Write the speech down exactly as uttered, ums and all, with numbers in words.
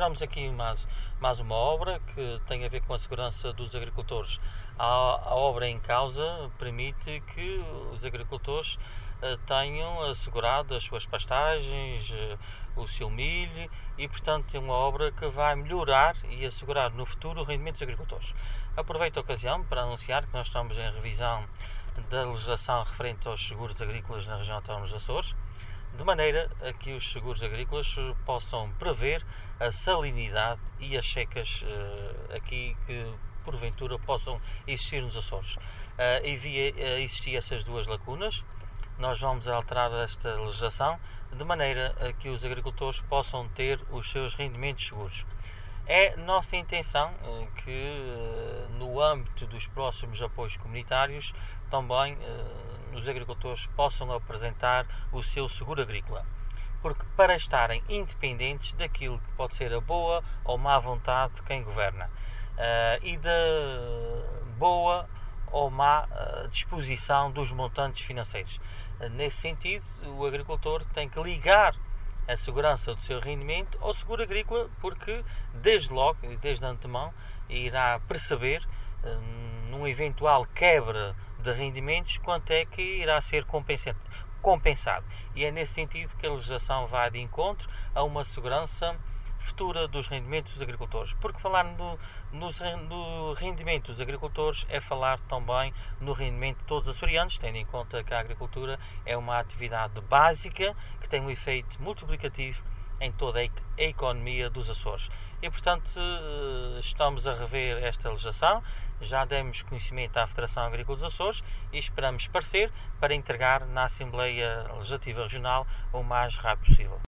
asseguramos aqui mais, mais uma obra que tem a ver com a segurança dos agricultores. A, a obra em causa permite que os agricultores uh, tenham assegurado as suas pastagens, uh, o seu milho e, portanto, é uma obra que vai melhorar e assegurar no futuro o rendimento dos agricultores. Aproveito a ocasião para anunciar que nós estamos em revisão da legislação referente aos seguros agrícolas na região autónoma dos Açores, de maneira a que os seguros agrícolas possam prever a salinidade e as secas uh, aqui que porventura possam existir nos Açores. Uh, Havia uh, existir essas duas lacunas. Nós vamos alterar esta legislação de maneira a que os agricultores possam ter os seus rendimentos seguros. É nossa intenção que, no âmbito dos próximos apoios comunitários, também os agricultores possam apresentar o seu seguro agrícola, porque para estarem independentes daquilo que pode ser a boa ou má vontade de quem governa e da boa ou má disposição dos montantes financeiros. Nesse sentido, o agricultor tem que ligar a segurança do seu rendimento ao seguro agrícola, porque desde logo, desde antemão, irá perceber num eventual quebra de rendimentos quanto é que irá ser compensado. E é nesse sentido que a legislação vai de encontro a uma segurança futura dos rendimentos dos agricultores, porque falar no, no, no rendimento dos agricultores é falar também no rendimento de todos os açorianos, tendo em conta que a agricultura é uma atividade básica que tem um efeito multiplicativo em toda a economia dos Açores. E, portanto, estamos a rever esta legislação, já demos conhecimento à Federação Agrícola dos Açores e esperamos parecer para entregar na Assembleia Legislativa Regional o mais rápido possível.